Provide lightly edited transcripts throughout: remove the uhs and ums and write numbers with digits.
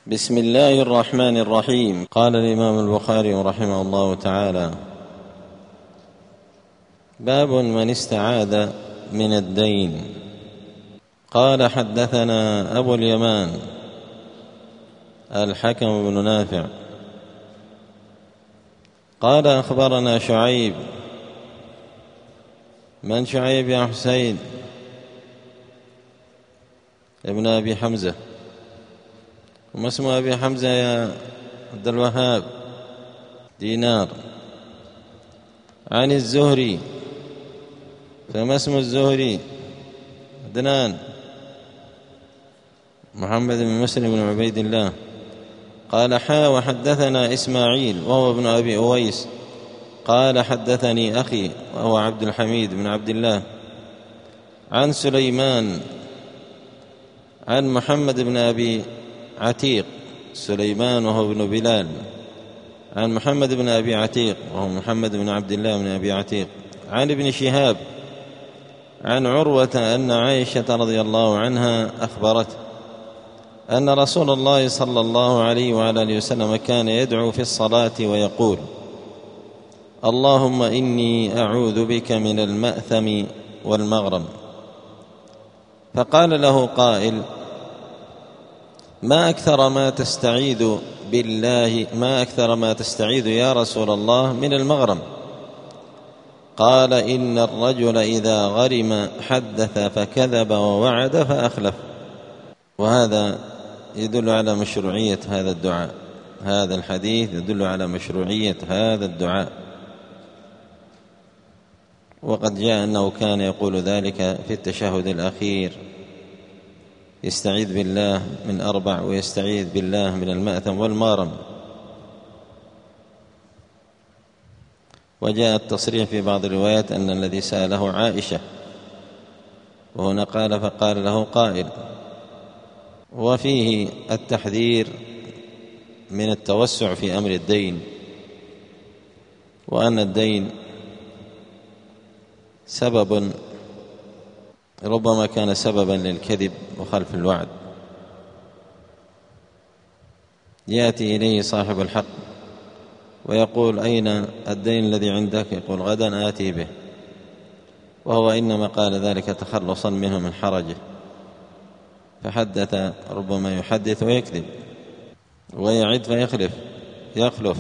بسم الله الرحمن الرحيم. قال الإمام البخاري رحمه الله تعالى: باب من استعاذ من الدين. قال: حدثنا أبو اليمان الحكم بن نافع قال: أخبرنا شعيب. من شعيب يا حسين؟ ابن أبي حمزة. وما اسم أبي حمزة يا عبد الوهاب؟ دينار. عن الزهري. فما اسم الزهري؟ عدنان. محمد بن مسلم بن عبيد الله. قال: وحدثنا إسماعيل وهو ابن أبي أويس قال: حدثني أخي وهو عبد الحميد بن عبد الله عن سليمان عن محمد بن أبي عتيق. سليمان وهو ابن بلال. عن محمد بن أبي عتيق وهو محمد بن عبد الله بن أبي عتيق. عن ابن شهاب عن عروة أن عائشة رضي الله عنها أخبرته أن رسول الله صلى الله عليه وعلى آله وسلم كان يدعو في الصلاة ويقول: اللهم إني أعوذ بك من المأثم والمغرم. فقال له قائل: ما أكثر ما تستعيذ يا رسول الله من المغرم؟ قال: إن الرجل إذا غرم حدث فكذب ووعد فأخلف. وهذا يدل على مشروعية هذا الدعاء. هذا الحديث يدل على مشروعية هذا الدعاء، وقد جاء أنه كان يقول ذلك في التشهد الأخير، يستعيذ بالله من 4 ويستعيذ بالله من المأثم والمغرم. وجاء التصريح في بعض الروايات أن الذي سأله عائشة، وهنا قال: فقال له قائل. وفيه التحذير من التوسع في أمر الدين، وأن الدين سبب ربما كان سببا للكذب وخلف الوعد. يأتي إليه صاحب الحق ويقول: أين الدين الذي عندك؟ يقول: غدا آتي به، وهو إنما قال ذلك تخلصا منه من حرجه، فحدث ربما يحدث ويكذب، ويعد يخلف،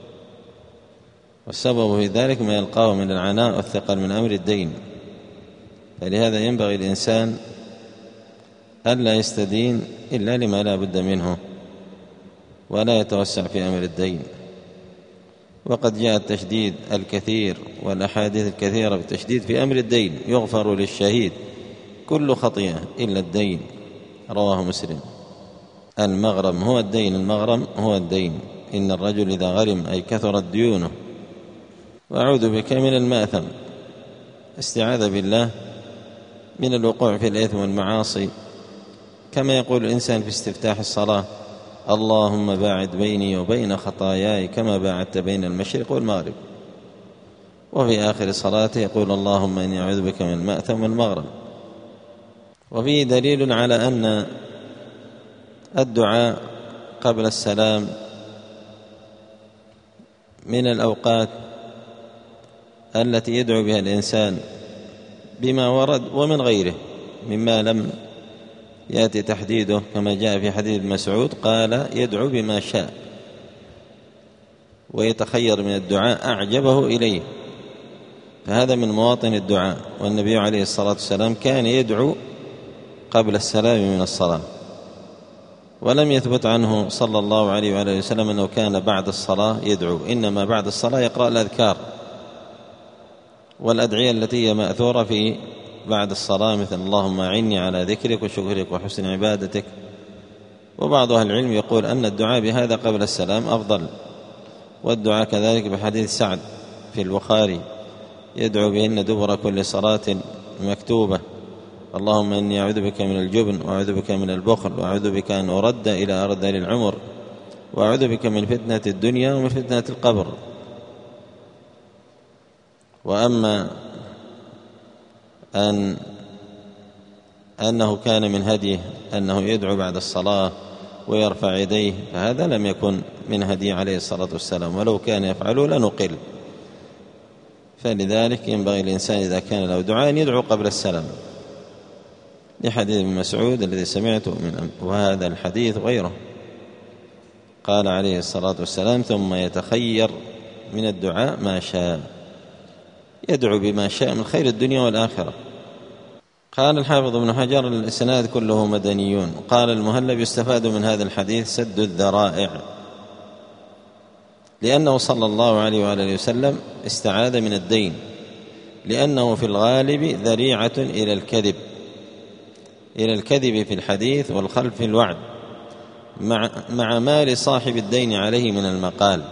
والسبب في ذلك ما يلقاه من العناء والثقل من أمر الدين. فلهذا ينبغي الإنسان ألا يستدين إلا لما لا بد منه، ولا يتوسع في أمر الدين. وقد جاء التشديد الكثير والأحاديث الكثيرة بالتشديد في أمر الدين: يغفر للشهيد كل خطيئة إلا الدين. رواه مسلم. المغرم هو الدين. إن الرجل إذا غرم أي كثرت ديونه. وأعوذ بك من المأثم، استعاذ بالله من الوقوع في الإثم والمعاصي، كما يقول الإنسان في استفتاح الصلاة: اللهم باعد بيني وبين خطاياي كما باعدت بين المشرق والمغرب. وفي آخر صلاته يقول: اللهم إني أعوذ بك من المأثم والمغرم. وفيه دليل على أن الدعاء قبل السلام من الأوقات التي يدعو بها الإنسان بما ورد ومن غيره مما لم يأتي تحديده، كما جاء في حديث مسعود قال: يدعو بما شاء ويتخير من الدعاء أعجبه إليه. فهذا من مواطن الدعاء. والنبي عليه الصلاة والسلام كان يدعو قبل السلام من الصلاة، ولم يثبت عنه صلى الله عليه وآله وسلم أنه كان بعد الصلاة يدعو، إنما بعد الصلاة يقرأ الأذكار والأدعية التي هي مأثورة في بعد الصلاة، مثل: اللهم أعني على ذكرك وشكرك وحسن عبادتك. وبعض أهل العلم يقول أن الدعاء بهذا قبل السلام أفضل. والدعاء كذلك بحديث سعد في البخاري: يدعو بهن دبر كل صلاة مكتوبة: اللهم إني أعوذ بك من الجبن، وأعوذ بك من البخل، وأعوذ بك أن أرد إلى أرذل العمر، وأعوذ بك من فتنة الدنيا ومن فتنة القبر. وأما أنه كان من هديه أنه يدعو بعد الصلاة ويرفع يديه، فهذا لم يكن من هدي عليه الصلاة والسلام، ولو كان يفعله لنقل. فلذلك ينبغي الإنسان إذا كان له دعاء أن يدعو قبل السلام، لحديث ابن مسعود الذي سمعته وهذا الحديث غيره، قال عليه الصلاة والسلام: ثم يتخير من الدعاء ما شاء، يدعو بما شاء من خير الدنيا والآخرة. قال الحافظ ابن حجر: الإسناد كله مدنيون. قال المهلب: يستفاد من هذا الحديث سد الذرائع، لأنه صلى الله عليه وآله وسلم استعاذ من الدين، لأنه في الغالب ذريعة إلى الكذب في الحديث والخلف في الوعد، مع ما لصاحب الدين عليه من المقال.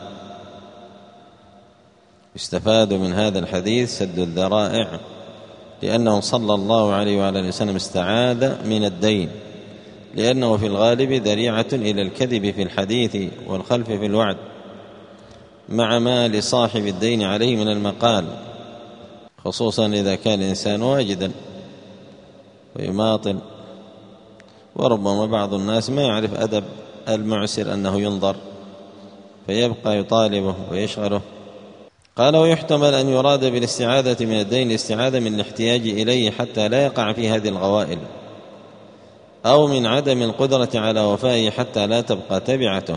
يستفاد من هذا الحديث سد الذرائع، لأنه صلى الله عليه وآله وسلم استعاذ من الدين، لأنه في الغالب ذريعة إلى الكذب في الحديث والخلف في الوعد، مع ما لصاحب الدين عليه من المقال، خصوصا إذا كان الإنسان واجدا ويماطل. وربما بعض الناس ما يعرف أدب المعسر أنه ينظر، فيبقى يطالبه ويشغله. قال: ويحتمل أن يراد بالاستعاذة من الدين الاستعاذة من الاحتياج إليه حتى لا يقع في هذه الغوائل، أو من عدم القدرة على وفائه حتى لا تبقى تبعته.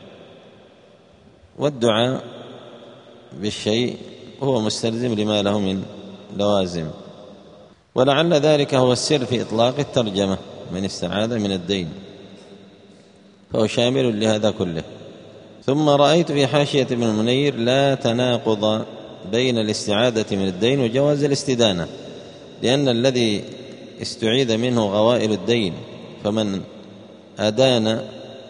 والدعاء بالشيء هو مستلزم لما له من لوازم، ولعل ذلك هو السر في إطلاق الترجمة: من استعاذ من الدين، فهو شامل لهذا كله. ثم رأيت في حاشية ابن المنير: لا تناقض بين الاستعاذة من الدين وجواز الاستدانة، لأن الذي استعيذ منه غوائل الدين، فمن أدان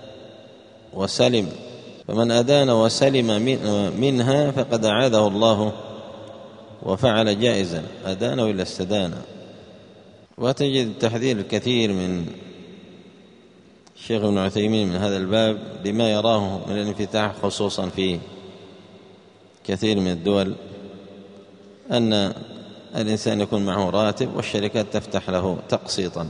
وسلم منها فقد أعاذه الله وفعل جائزا، أدان إلا استدان. وتجد التحذير الكثير من الشيخ ابن عثيمين من هذا الباب لما يراه من الانفتاح، خصوصا في كثير من الدول، أن الإنسان يكون معه راتب والشركات تفتح له تقسيطا،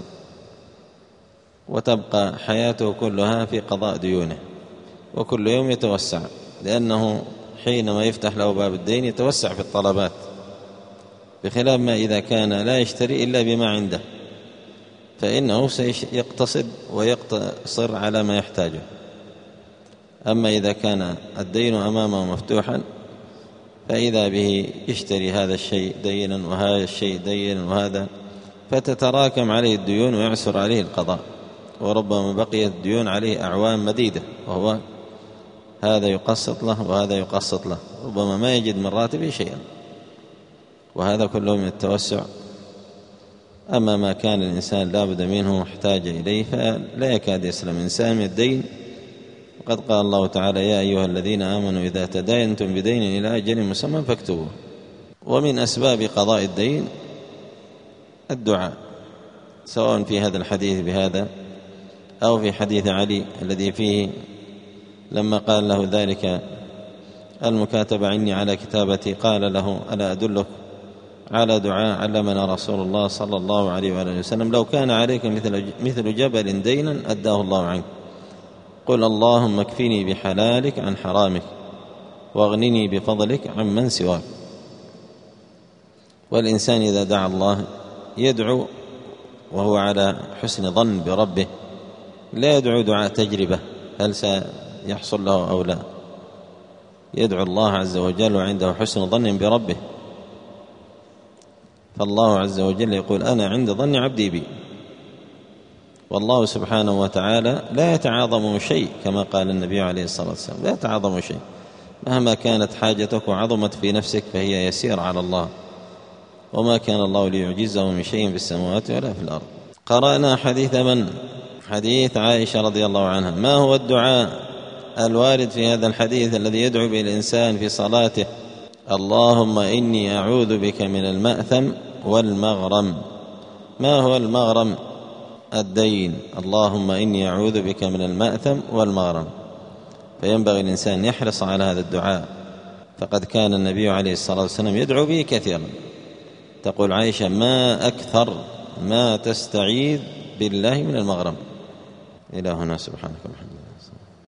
وتبقى حياته كلها في قضاء ديونه، وكل يوم يتوسع، لأنه حينما يفتح له باب الدين يتوسع في الطلبات، بخلاف ما إذا كان لا يشتري إلا بما عنده، فإنه سيقتصد ويقتصر على ما يحتاجه. أما إذا كان الدين أمامه مفتوحا فإذا به يشتري هذا الشيء دينا وهذا الشيء دينا وهذا، فتتراكم عليه الديون ويعسر عليه القضاء، وربما بقيت الديون عليه أعوام مديدة، وهو هذا يقسط له وهذا يقسط له، ربما ما يجد من راتبه شيئا، وهذا كله من التوسع. أما ما كان الإنسان لا بد منه احتاج إليه فلا يكاد يسلم إنسان من الدين. وقد قال الله تعالى: يا أيها الذين آمنوا إذا تداينتم بدين إلى أجل مسمى فاكتبوه. ومن أسباب قضاء الدين الدعاء، سواء في هذا الحديث بهذا أو في حديث علي الذي فيه لما قال له ذلك المكاتب عني على كتابتي، قال له: ألا أدلك على دعاء علمنا رسول الله صلى الله عليه وآله وسلم: لو كان عليك مثل جبل دينا أداه الله عنك، قل اللهم اكفني بحلالك عن حرامك واغنني بفضلك عمن سواك. والإنسان إذا دعا الله يدعو وهو على حسن ظن بربه، لا يدعو دعاء تجربة هل سيحصل له أو لا، يدعو الله عز وجل وعنده حسن ظن بربه. فالله عز وجل يقول: أنا عند ظن عبدي بي. والله سبحانه وتعالى لا يتعاظم شيء، كما قال النبي عليه الصلاة والسلام: لا يتعاظم شيء، مهما كانت حاجتك وعظمت في نفسك فهي يسير على الله، وما كان الله ليعجزه من شيء في السماوات ولا في الأرض. قرأنا حديث عائشة رضي الله عنها. ما هو الدعاء الوارد في هذا الحديث الذي يدعو به الإنسان في صلاته؟ اللهم إني أعوذ بك من المأثم والمغرم. ما هو المغرم؟ الدين. اللهم إني أعوذ بك من المأثم والمغرم. فينبغي الإنسان يحرص على هذا الدعاء، فقد كان النبي عليه الصلاة والسلام يدعو به كثيرا. تقول عائشة: ما أكثر ما تستعيذ بالله من المغرم. إلى هنا، سبحانك وبحمدك.